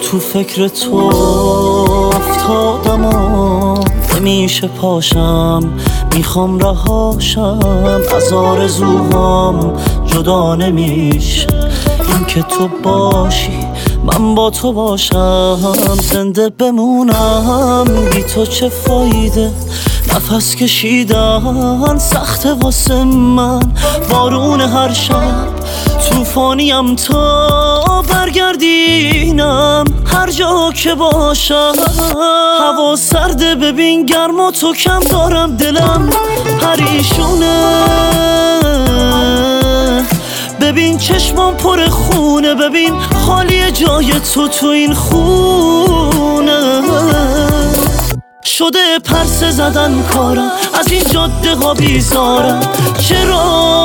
تو فکر تو افتادم و نمیشه پاشم، میخوام رهاشم از آرزوهام، جدا نمیشه این که تو باشی من با تو باشم. زنده بمونم بی تو چه فایده، نفس کشیدن سخته واسه من، بارون هر شب توفانیم تا برگردینم هر جا که باشم. هوا سرده ببین گرم و تو کم دارم، دلم پریشونه ببین چشمام پر خونه، ببین خالی جای تو این خونه. شده پرسه زدن کارم، از این جاده ها بیزارم، چرا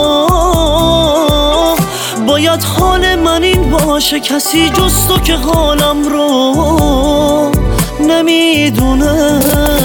باید حال من این باشه؟ کسی جز تو که حالم رو نمیدونه.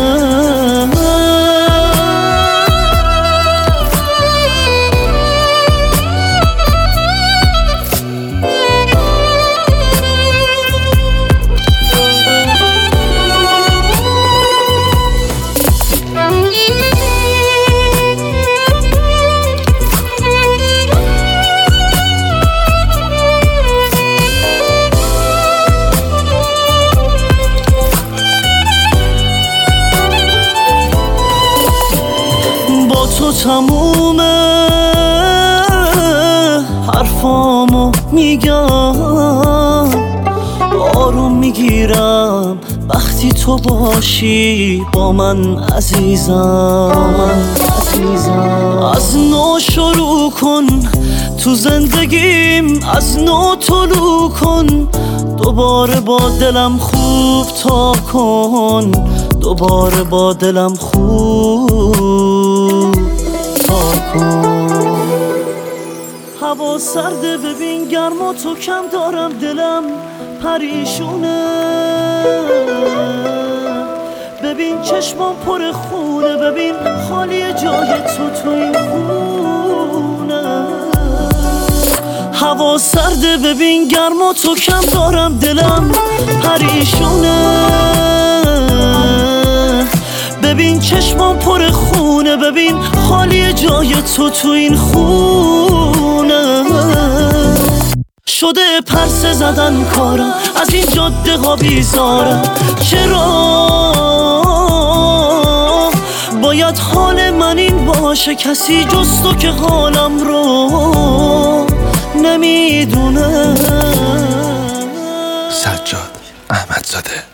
تو تمومه حرفامو میگم، آروم میگیرم وقتی تو باشی با من عزیزم. از نو شروع کن تو زندگیم، از نو طلوع کن، دوباره با دلم خوب تا کن، دوباره با دلم خوب تا کن. هوا سرده ببین گرم و تو کم دارم، دلم پریشونه ببین چشمام پر خونه، ببین خالی جای تو این خونه. هوا سرده ببین گرم و تو کم دارم، دلم پریشونه ببین چشمام پر خونه، ببین خالی جای تو این خونه. شده پرسه زدن کارم، از این جاده ها بیزارم، چرا باید حال من این باشه؟ کسی جز تو که حالم رو نمیدونه. سجاد احمدزاده.